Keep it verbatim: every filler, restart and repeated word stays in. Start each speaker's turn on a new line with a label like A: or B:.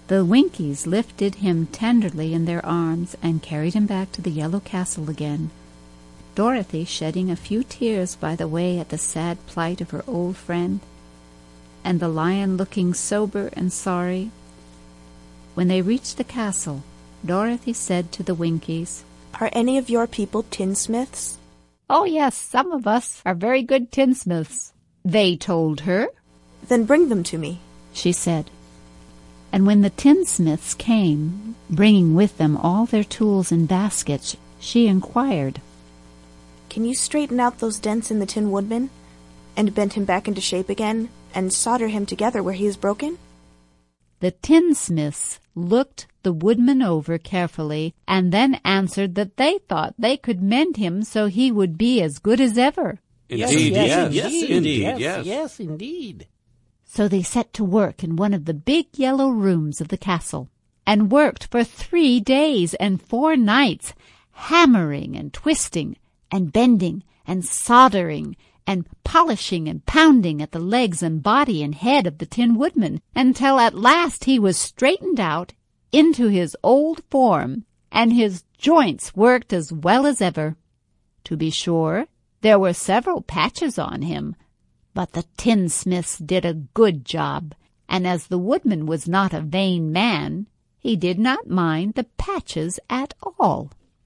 A: The Winkies lifted him tenderly in their arms and carried him back to the yellow castle again, Dorothy shedding a few tears by the way at the sad plight of her old friend, and the lion looking sober and sorry. When they reached the castle, Dorothy said to the Winkies,
B: "Are any of your people tinsmiths?"
A: "Oh, yes, some of us are very good tinsmiths," they told her.
B: "Then bring them to me,"
A: she said. And when the tinsmiths came, bringing with them all their tools in baskets, she inquired,
B: "Can you straighten out those dents in the Tin Woodman, and bend him back into shape again, and solder him together where he is broken?"
A: The tinsmiths looked the woodman over carefully, and then answered that they thought they could mend him so he would be as good as ever.
C: Indeed,
D: yes,
C: yes,
D: yes,
C: yes,
D: indeed,
C: yes,
D: yes,
C: yes, indeed.
A: So they set to work in one of the big yellow rooms of the castle, and worked for three days and four nights, hammering and twisting, and bending, and soldering, and polishing and pounding at the legs and body and head of the Tin Woodman, until at last he was straightened out into his old form, and his joints worked as well as ever. To be sure, there were several patches on him, but the tinsmiths did a good job, and as the woodman was not a vain man, he did not mind the patches at all.